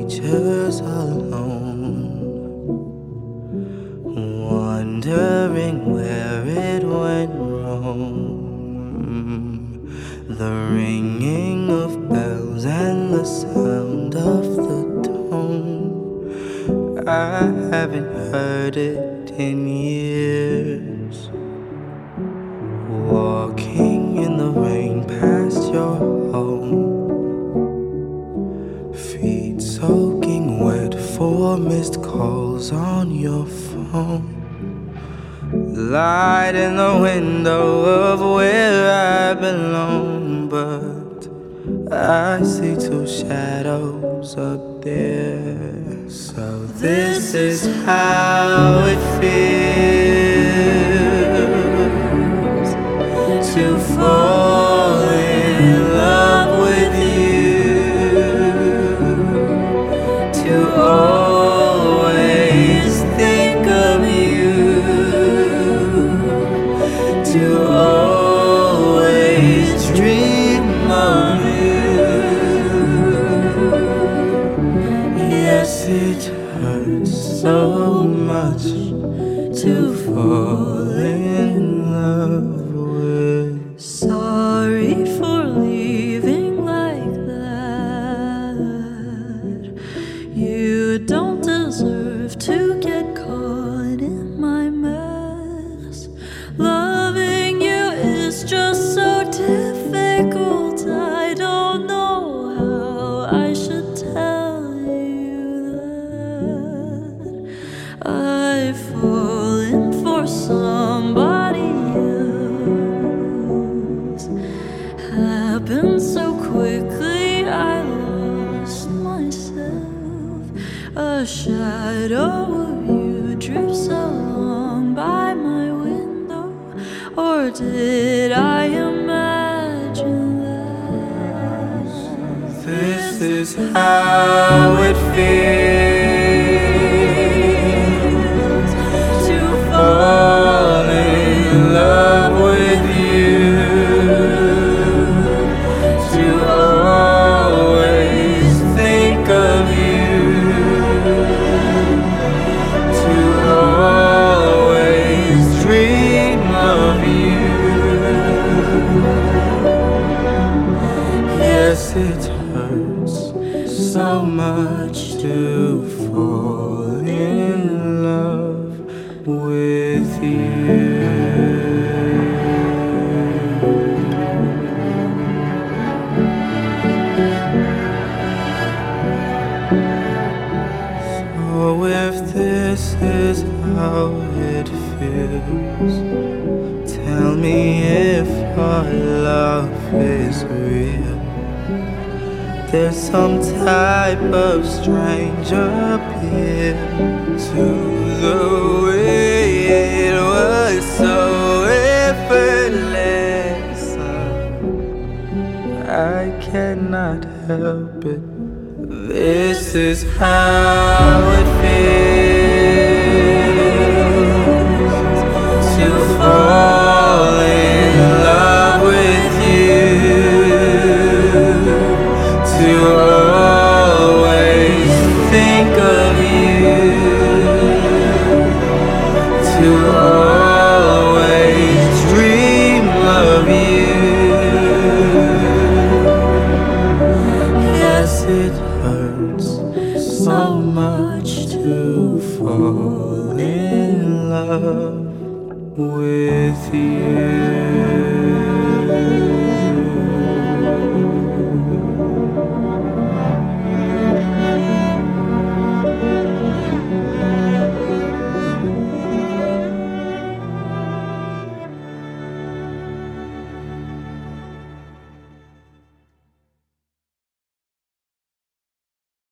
strangers alone, wondering where it went wrong. The ringing of bells and the sound of the tone, I haven't heard it in years. Walking in the rain past your home, feet soaking wet for missed calls on your phone. Light in the window of where I belong, but I see two shadows up there. So this is how it feels to fall in love with you, to always think of you, to always dream of you. Yes, it hurts so much to fall in love with. Sorry for leaving like that. You don't deserve to get caught in my mess. Loving you is just so difficult. I don't know how I should tell you that I've fallen for somebody else. Happened so quickly, I lost myself. A shadow of you drifts along by my window, or did I imagine that? This is how it feels to fall in love with you, to always think of you, to always dream of you. Yes, it hurts so much to fall in love with you. So if this is how it feels, tell me if our love is real. There's some type of strange appeal to the way it was so effortless. I cannot help it. This is how it feels to fall in love with you, to always think of you, to always dream of you. Yes, it hurts so much to fall in love with you.